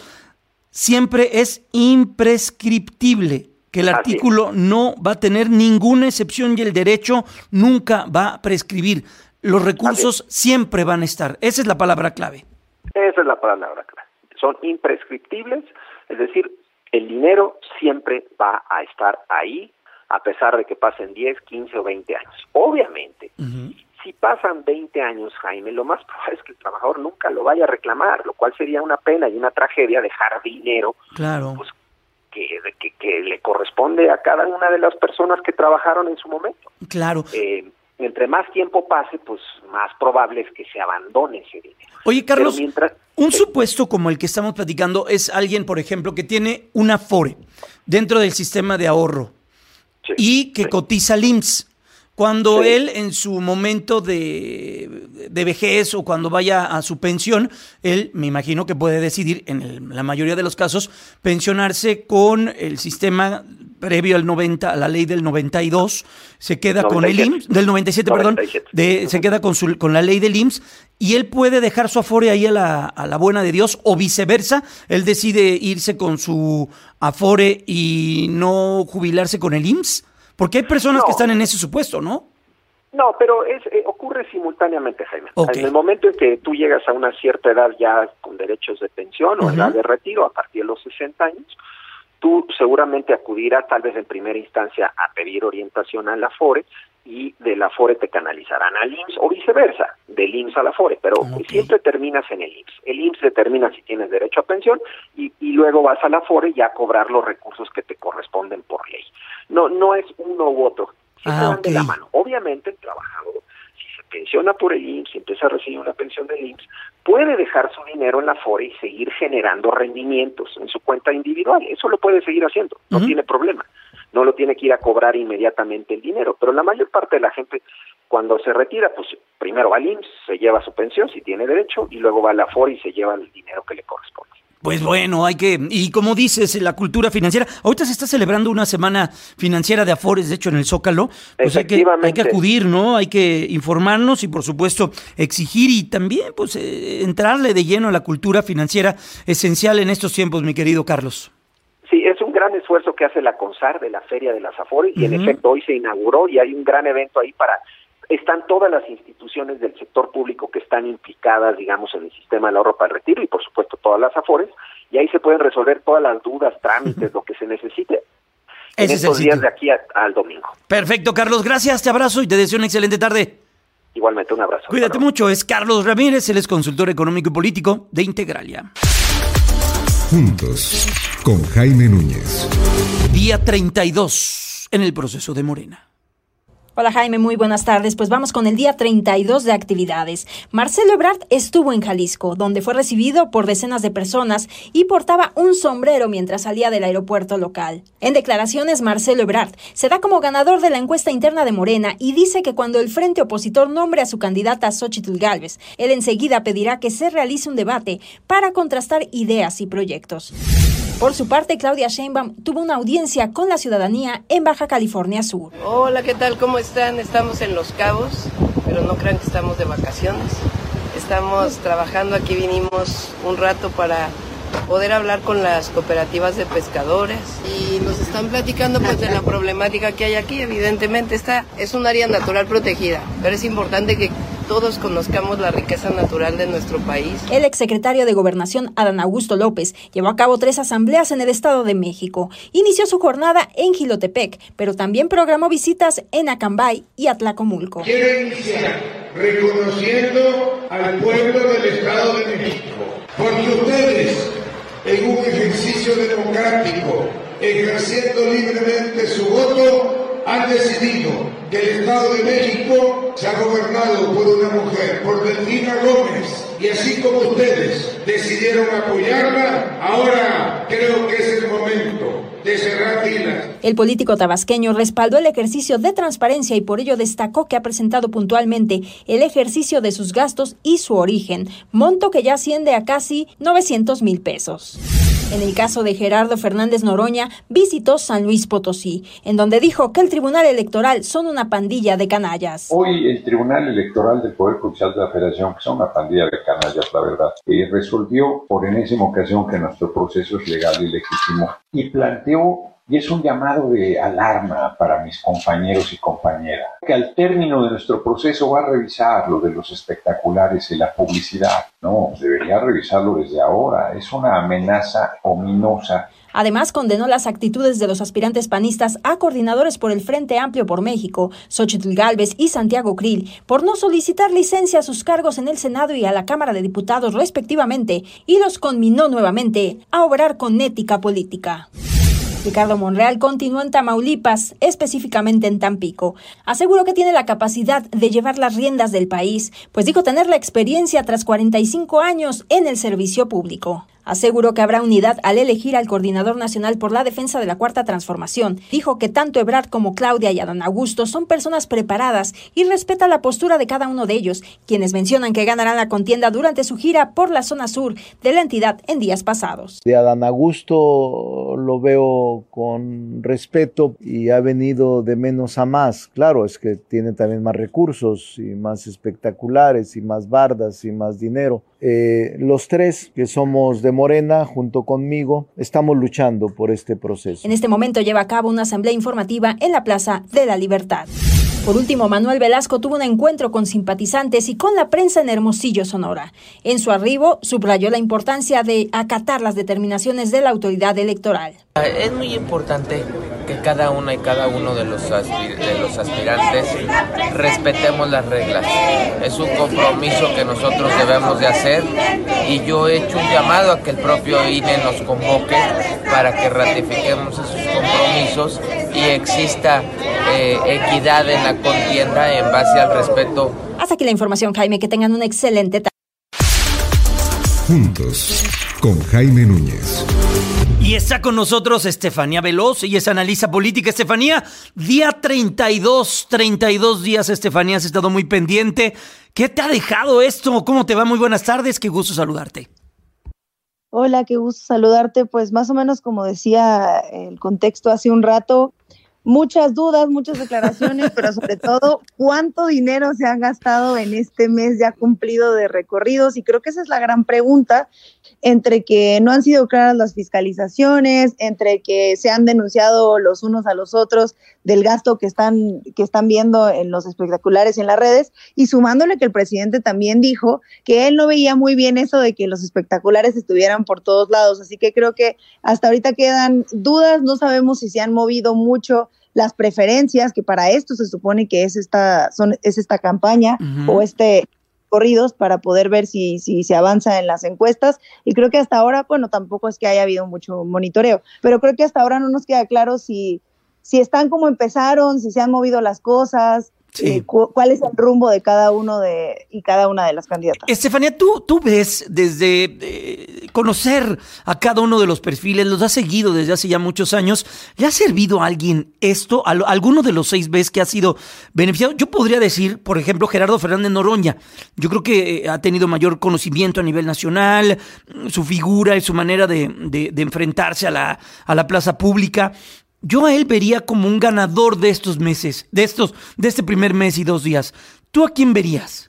Speaker 7: siempre es imprescriptible, que el artículo no va a tener ninguna excepción y el derecho nunca va a prescribir. Los recursos siempre van a estar. Esa es la palabra clave.
Speaker 24: Esa es la palabra clave. Son imprescriptibles, es decir, el dinero siempre va a estar ahí, a pesar de que pasen diez, quince o veinte años. Obviamente, uh-huh. si pasan veinte años, Jaime, lo más probable es que el trabajador nunca lo vaya a reclamar, lo cual sería una pena y una tragedia dejar dinero,
Speaker 7: claro.
Speaker 24: pues, que, que, que le corresponde a cada una de las personas que trabajaron en su momento.
Speaker 7: Claro.
Speaker 24: Eh, entre más tiempo pase, pues más probable es que se abandone ese dinero.
Speaker 7: Oye, Carlos,
Speaker 24: mientras,
Speaker 7: un supuesto como el que estamos platicando es alguien, por ejemplo, que tiene un Afore dentro del sistema de ahorro sí, y que sí. cotiza al I M S S. Cuando sí. él en su momento de, de vejez o cuando vaya a su pensión, él me imagino que puede decidir, en el, la mayoría de los casos, pensionarse con el sistema previo al noventa, a la ley del noventa y dos, se queda noventa y siete. Con el I M S S, del noventa y siete, noventa y siete. Perdón, de, se queda con, su, con la ley del I M S S y él puede dejar su Afore ahí a la, a la buena de Dios o viceversa, él decide irse con su Afore y no jubilarse con el I M S S. Porque hay personas no. que están en ese supuesto, ¿no?
Speaker 24: No, pero es eh, ocurre simultáneamente, Jaime.
Speaker 7: Okay.
Speaker 24: En el momento en que tú llegas a una cierta edad ya con derechos de pensión o uh-huh. edad de retiro, a partir de los sesenta años, tú seguramente acudirás tal vez en primera instancia a pedir orientación al Afore y del Afore te canalizarán al I M S S o viceversa, del I M S S al Afore, pero okay. siempre terminas en el I M S S. El I M S S determina si tienes derecho a pensión y, y luego vas al Afore ya a cobrar los recursos que te corresponden por ley. No, no es uno u otro, se ah, dan okay. de la mano. Obviamente el trabajador, si se pensiona por el I M S S, si empieza a recibir una pensión del I M S S, puede dejar su dinero en la Afore y seguir generando rendimientos en su cuenta individual. Eso lo puede seguir haciendo, no uh-huh. tiene problema. No lo tiene que ir a cobrar inmediatamente el dinero, pero la mayor parte de la gente cuando se retira, pues primero va al I M S S, se lleva su pensión si tiene derecho y luego va a la Afore y se lleva el dinero que le corresponde.
Speaker 7: Pues bueno, hay que, y como dices, la cultura financiera, ahorita se está celebrando una semana financiera de Afores, de hecho en el Zócalo, pues hay que, hay que acudir, ¿no? Hay que informarnos y por supuesto exigir y también pues eh, entrarle de lleno a la cultura financiera esencial en estos tiempos, mi querido Carlos.
Speaker 24: Sí, es un gran esfuerzo que hace la CONSAR de la Feria de las Afores y uh-huh. en efecto hoy se inauguró y hay un gran evento ahí para... Están todas las instituciones del sector público que están implicadas, digamos, en el sistema del ahorro para el retiro y, por supuesto, todas las Afores, y ahí se pueden resolver todas las dudas, trámites, lo que se necesite en
Speaker 7: Ese
Speaker 24: estos días de aquí a, al domingo.
Speaker 7: Perfecto, Carlos, gracias, te abrazo y te deseo una excelente tarde.
Speaker 24: Igualmente, un abrazo.
Speaker 7: Cuídate mucho, es Carlos Ramírez, él es consultor económico y político de Integralia.
Speaker 6: Juntos, con Jaime Núñez.
Speaker 7: Día treinta y dos en el proceso de Morena.
Speaker 3: Hola Jaime, muy buenas tardes. Pues vamos con el día treinta y dos de actividades. Marcelo Ebrard estuvo en Jalisco, donde fue recibido por decenas de personas y portaba un sombrero mientras salía del aeropuerto local. En declaraciones, Marcelo Ebrard se da como ganador de la encuesta interna de Morena y dice que cuando el frente opositor nombre a su candidata Xóchitl Gálvez, él enseguida pedirá que se realice un debate para contrastar ideas y proyectos. Por su parte, Claudia Sheinbaum tuvo una audiencia con la ciudadanía en Baja California Sur.
Speaker 12: Hola, ¿qué tal? ¿Cómo están? Estamos en Los Cabos, pero no crean que estamos de vacaciones. Estamos trabajando, aquí vinimos un rato para poder hablar con las cooperativas de pescadores y nos están platicando pues de la problemática que hay aquí. Evidentemente esta es un área natural protegida, pero es importante que todos conozcamos la riqueza natural de nuestro país.
Speaker 3: El exsecretario de Gobernación, Adán Augusto López, llevó a cabo tres asambleas en el Estado de México. Inició su jornada en Jilotepec, pero también programó visitas en Acambay y Atlacomulco.
Speaker 13: Quiero iniciar reconociendo al pueblo del Estado de México, porque ustedes, en un ejercicio democrático, ejerciendo libremente su voto, han decidido que el Estado de México sea gobernado por una mujer, por Delfina Gómez, y así como ustedes decidieron apoyarla, ahora creo que es el momento de cerrar filas.
Speaker 3: El político tabasqueño respaldó el ejercicio de transparencia y por ello destacó que ha presentado puntualmente el ejercicio de sus gastos y su origen, monto que ya asciende a casi novecientos mil pesos. En el caso de Gerardo Fernández Noroña, visitó San Luis Potosí, en donde dijo que el Tribunal Electoral son una pandilla de canallas.
Speaker 16: Hoy el Tribunal Electoral del Poder Judicial de la Federación, que son una pandilla de canallas, la verdad, eh, resolvió por enésima ocasión que nuestro proceso es legal y legítimo y planteó, y es un llamado de alarma para mis compañeros y compañeras, que al término de nuestro proceso va a revisar lo de los espectaculares y la publicidad. No, debería revisarlo desde ahora. Es una amenaza ominosa.
Speaker 3: Además, condenó las actitudes de los aspirantes panistas a coordinadores por el Frente Amplio por México, Xóchitl Gálvez y Santiago Krill, por no solicitar licencia a sus cargos en el Senado y a la Cámara de Diputados respectivamente, y los conminó nuevamente a obrar con ética política. Ricardo Monreal continuó en Tamaulipas, específicamente en Tampico. Aseguró que tiene la capacidad de llevar las riendas del país, pues dijo tener la experiencia tras cuarenta y cinco años en el servicio público. Aseguró que habrá unidad al elegir al Coordinador Nacional por la Defensa de la Cuarta Transformación. Dijo que tanto Ebrard como Claudia y Adán Augusto son personas preparadas y respeta la postura de cada uno de ellos, quienes mencionan que ganarán la contienda durante su gira por la zona sur de la entidad en días pasados.
Speaker 17: De Adán Augusto lo veo con respeto y ha venido de menos a más. Claro, es que tiene también más recursos y más espectaculares y más bardas y más dinero. Eh, los tres que somos de Morena, junto conmigo, estamos luchando por este proceso.
Speaker 3: En este momento lleva a cabo una asamblea informativa en la Plaza de la Libertad. Por último, Manuel Velasco tuvo un encuentro con simpatizantes y con la prensa en Hermosillo, Sonora. En su arribo, subrayó la importancia de acatar las determinaciones de la autoridad electoral.
Speaker 18: Es muy importante que cada una y cada uno de los, aspir- de los aspirantes respetemos las reglas. Es un compromiso que nosotros debemos de hacer y yo he hecho un llamado a que el propio I N E nos convoque para que ratifiquemos esos compromisos y exista eh, equidad en la contienda en base al respeto.
Speaker 3: Hasta aquí la información, Jaime, que tengan un excelente tarde.
Speaker 6: Juntos, con Jaime Núñez.
Speaker 7: Y está con nosotros Estefanía Veloz, ella es analista política. Estefanía, día treinta y dos, treinta y dos días, Estefanía, has estado muy pendiente. ¿Qué te ha dejado esto? ¿Cómo te va? Muy buenas tardes, qué gusto saludarte.
Speaker 19: Hola, qué gusto saludarte. Pues más o menos como decía el contexto hace un rato, muchas dudas, muchas declaraciones, pero sobre todo, ¿cuánto dinero se han gastado en este mes ya cumplido de recorridos? Y creo que esa es la gran pregunta, entre que no han sido claras las fiscalizaciones, entre que se han denunciado los unos a los otros del gasto que están, que están viendo en los espectaculares y en las redes, y sumándole que el presidente también dijo que él no veía muy bien eso de que los espectaculares estuvieran por todos lados. Así que creo que hasta ahorita quedan dudas, no sabemos si se han movido mucho las preferencias, que para esto se supone que es esta, son, es esta campaña uh-huh. o este corridos para poder ver si, si se avanza en las encuestas, y creo que hasta ahora, bueno, tampoco es que haya habido mucho monitoreo, pero creo que hasta ahora no nos queda claro si, si están como empezaron, si se han movido las cosas, sí. eh, cu- cuál es el rumbo de cada uno de y cada una de las candidatas.
Speaker 7: Estefanía, tú, tú ves desde eh, conocer a cada uno de los perfiles, los has seguido desde hace ya muchos años, ¿le ha servido a alguien esto? ¿A lo, alguno de los seis ves que ha sido beneficiado? Yo podría decir, por ejemplo, Gerardo Fernández Noroña. Yo creo que ha tenido mayor conocimiento a nivel nacional, su figura y su manera de, de, de enfrentarse a la, a la plaza pública. Yo a él vería como un ganador de estos meses, de estos, de este primer mes y dos días. ¿Tú a quién verías?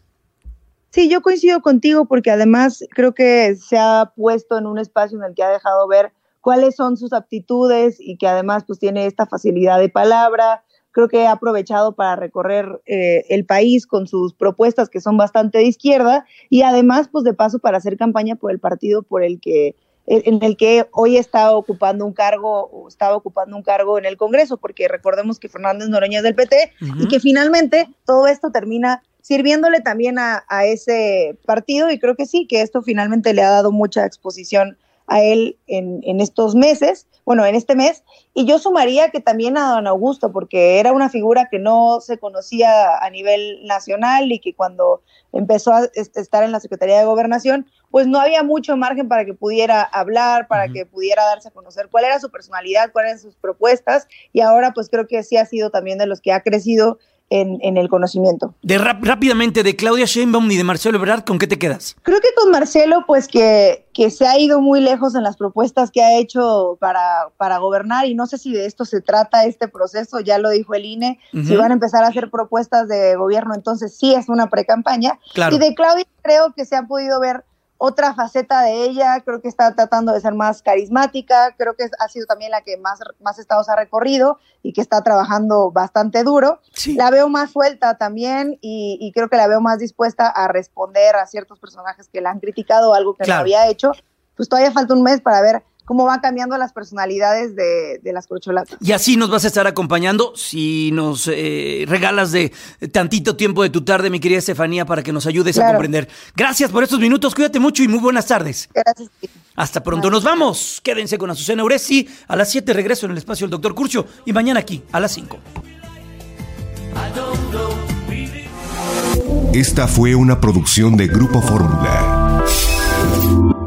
Speaker 19: Sí, yo coincido contigo porque además creo que se ha puesto en un espacio en el que ha dejado ver cuáles son sus aptitudes y que además pues tiene esta facilidad de palabra. Creo que ha aprovechado para recorrer eh, el país con sus propuestas que son bastante de izquierda y además pues de paso para hacer campaña por el partido por el que en el que hoy está ocupando un cargo o estaba ocupando un cargo en el Congreso, porque recordemos que Fernández Noroña es del P T uh-huh. y que finalmente todo esto termina sirviéndole también a, a ese partido, y creo que sí, que esto finalmente le ha dado mucha exposición a él en, en estos meses, bueno, en este mes, y yo sumaría que también a don Augusto, porque era una figura que no se conocía a nivel nacional y que cuando empezó a estar en la Secretaría de Gobernación, pues no había mucho margen para que pudiera hablar, para uh-huh. que pudiera darse a conocer cuál era su personalidad, cuáles eran sus propuestas, y ahora pues creo que sí ha sido también de los que ha crecido En, en el conocimiento.
Speaker 7: De rap, rápidamente, de Claudia Sheinbaum y de Marcelo Ebrard, ¿con qué te quedas?
Speaker 19: Creo que con Marcelo, pues que, que se ha ido muy lejos en las propuestas que ha hecho para, para gobernar, y no sé si de esto se trata este proceso, ya lo dijo el I N E, uh-huh. si van a empezar a hacer propuestas de gobierno, entonces sí es una precampaña. Claro. Y de Claudia creo que se ha podido ver otra faceta de ella, creo que está tratando de ser más carismática, creo que ha sido también la que más, más estados ha recorrido y que está trabajando bastante duro. Sí. La veo más suelta también y, y creo que la veo más dispuesta a responder a ciertos personajes que la han criticado, algo que claro. no había hecho. Pues todavía falta un mes para ver cómo van cambiando las personalidades de, de las corcholatas.
Speaker 7: Y así nos vas a estar acompañando si nos eh, regalas de tantito tiempo de tu tarde, mi querida Estefanía, para que nos ayudes claro. a comprender. Gracias por estos minutos, cuídate mucho y muy buenas tardes.
Speaker 19: Gracias.
Speaker 7: Hasta pronto, nos vamos. Quédense con Azucena Uresti. A las siete regreso en el espacio del doctor Curcio y mañana aquí a las cinco.
Speaker 6: Esta fue una producción de Grupo Fórmula.